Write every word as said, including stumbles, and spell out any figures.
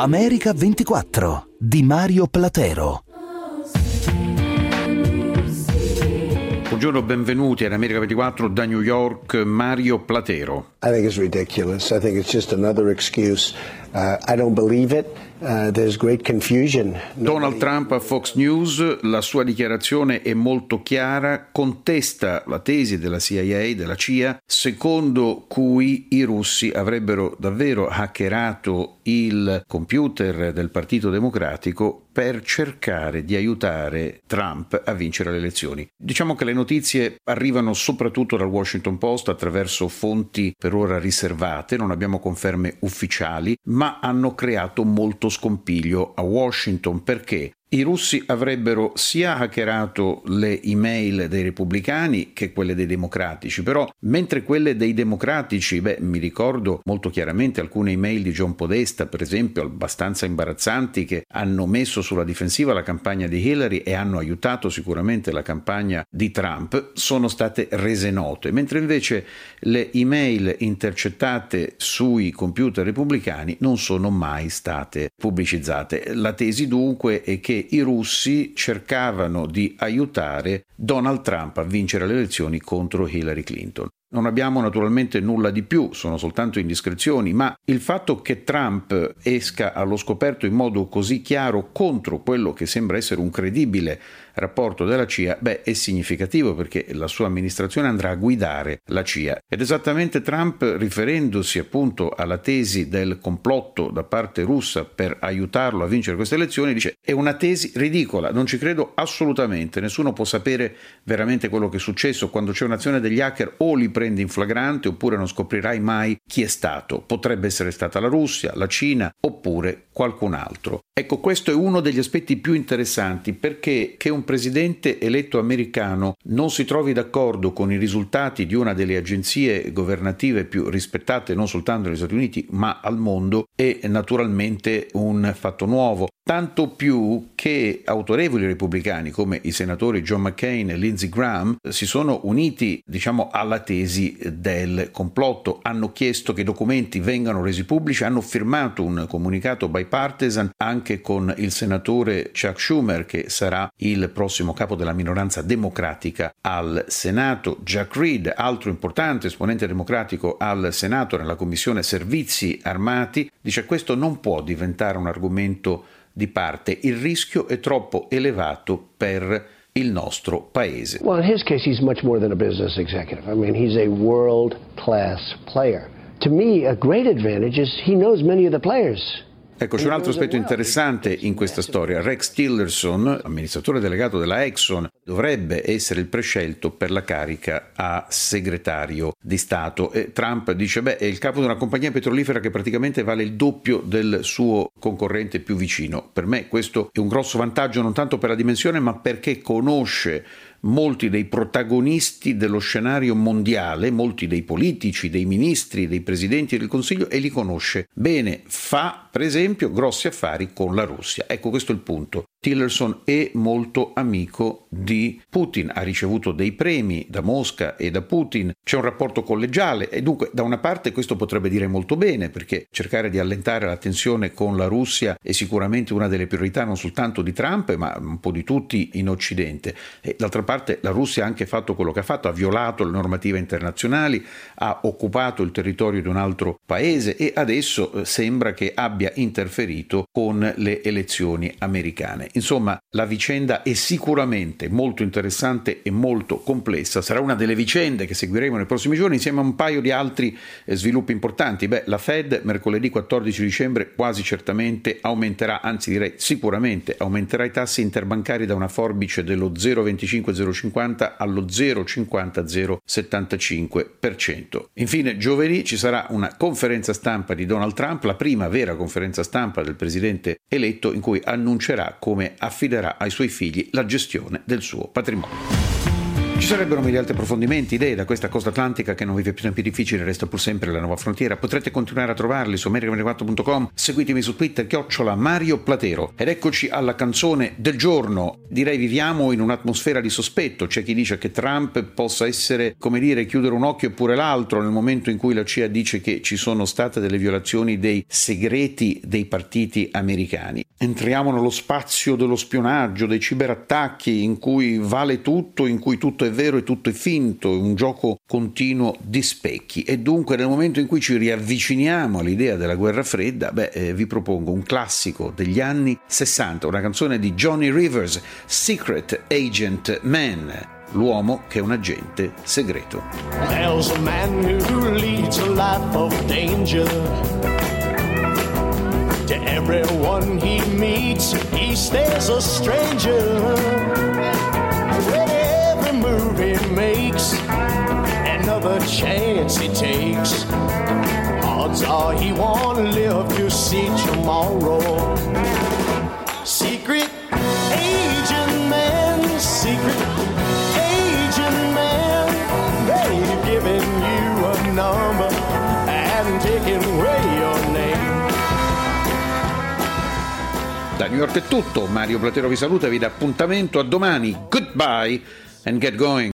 America ventiquattro di Mario Platero. Buongiorno, benvenuti ad America ventiquattro da New York, Mario Platero. I think it's ridiculous. I think it's just another excuse. Uh, I don't believe it. Uh, there's great confusion. Nobody... Donald Trump a Fox News, la sua dichiarazione è molto chiara, contesta la tesi della C I A, della C I A, secondo cui i russi avrebbero davvero hackerato il computer del Partito Democratico per cercare di aiutare Trump a vincere le elezioni. Diciamo che le notizie arrivano soprattutto dal Washington Post attraverso fonti per ora riservate, non abbiamo conferme ufficiali, ma hanno creato molto scompiglio a Washington. Perché? I russi avrebbero sia hackerato le email dei repubblicani che quelle dei democratici, però mentre quelle dei democratici, beh, mi ricordo molto chiaramente alcune email di John Podesta, per esempio, abbastanza imbarazzanti, che hanno messo sulla difensiva la campagna di Hillary e hanno aiutato sicuramente la campagna di Trump, sono state rese note, mentre invece le email intercettate sui computer repubblicani non sono mai state pubblicizzate. La tesi dunque è che i russi cercavano di aiutare Donald Trump a vincere le elezioni contro Hillary Clinton. Non abbiamo naturalmente nulla di più, sono soltanto indiscrezioni, ma il fatto che Trump esca allo scoperto in modo così chiaro contro quello che sembra essere un credibile rapporto della C I A, beh, è significativo, perché la sua amministrazione andrà a guidare la C I A. Ed esattamente Trump, riferendosi appunto alla tesi del complotto da parte russa per aiutarlo a vincere queste elezioni, dice: è una tesi ridicola, non ci credo assolutamente, nessuno può sapere veramente quello che è successo. Quando c'è un'azione degli hacker o li prendi in flagrante oppure non scoprirai mai chi è stato. Potrebbe essere stata la Russia, la Cina oppure qualcun altro. Ecco, questo è uno degli aspetti più interessanti, perché che un presidente eletto americano non si trovi d'accordo con i risultati di una delle agenzie governative più rispettate non soltanto negli Stati Uniti ma al mondo è naturalmente un fatto nuovo. Tanto più che autorevoli repubblicani come i senatori John McCain e Lindsey Graham si sono uniti, diciamo, alla tesi del complotto, hanno chiesto che i documenti vengano resi pubblici, hanno firmato un comunicato bipartisan anche con il senatore Chuck Schumer, che sarà il prossimo capo della minoranza democratica al Senato. Jack Reed, altro importante esponente democratico al Senato nella commissione servizi armati, dice: questo non può diventare un argomento di parte, il rischio è troppo elevato per il nostro paese. Well, in his case, he's much more than a business executive. I mean, he's a world-class player. To me, a great advantage is he knows many of the players. Ecco, c'è un altro aspetto interessante in questa storia. Rex Tillerson, amministratore delegato della Exxon, dovrebbe essere il prescelto per la carica a segretario di Stato. E Trump dice: beh, è il capo di una compagnia petrolifera che praticamente vale il doppio del suo concorrente più vicino. Per me questo è un grosso vantaggio, non tanto per la dimensione, ma perché conosce molti dei protagonisti dello scenario mondiale, molti dei politici, dei ministri, dei presidenti del Consiglio, e li conosce bene. Fa, per esempio, grossi affari con la Russia. Ecco, questo è il punto. Tillerson è molto amico di Putin, ha ricevuto dei premi da Mosca e da Putin, c'è un rapporto collegiale e dunque da una parte questo potrebbe dire molto bene, perché cercare di allentare la tensione con la Russia è sicuramente una delle priorità non soltanto di Trump ma un po' di tutti in Occidente. E d'altra parte la Russia ha anche fatto quello che ha fatto, ha violato le normative internazionali, ha occupato il territorio di un altro paese e adesso sembra che abbia interferito con le elezioni americane. Insomma, la vicenda è sicuramente molto interessante e molto complessa. Sarà una delle vicende che seguiremo nei prossimi giorni insieme a un paio di altri eh, sviluppi importanti. Beh, la Fed mercoledì quattordici dicembre quasi certamente aumenterà, anzi direi sicuramente aumenterà i tassi interbancari da una forbice dello zero virgola venticinque zero cinquanta allo zero virgola cinquanta zero settantacinque per cento. Infine, giovedì ci sarà una conferenza stampa di Donald Trump, la prima vera conferenza stampa del presidente eletto, in cui annuncerà come affiderà ai suoi figli la gestione del suo patrimonio. Ci sarebbero mille altri approfondimenti, idee da questa costa atlantica che non vive più tempi difficili, resta pur sempre la nuova frontiera. Potrete continuare a trovarli su america ventiquattro punto com, seguitemi su Twitter, chiocciola Mario Platero. Ed eccoci alla canzone del giorno. Direi viviamo in un'atmosfera di sospetto. C'è chi dice che Trump possa essere, come dire, chiudere un occhio eppure l'altro nel momento in cui la C I A dice che ci sono state delle violazioni dei segreti dei partiti americani. Entriamo nello spazio dello spionaggio, dei ciberattacchi, in cui vale tutto, in cui tutto è vero e tutto è finto, un gioco continuo di specchi. E dunque nel momento in cui ci riavviciniamo all'idea della guerra fredda, beh, eh, vi propongo un classico degli anni sessanta, una canzone di Johnny Rivers, Secret Agent Man, l'uomo che è un agente segreto. There's a man who leads a life of danger. To everyone he meets, he stays a stranger. With every move he makes, another chance he takes, odds are he won't live to see tomorrow. Secret agent man, secret agent man, they've given you a number and taken away your name. Da New York è tutto, Mario Platero vi saluta e vi dà appuntamento a domani. Goodbye and get going.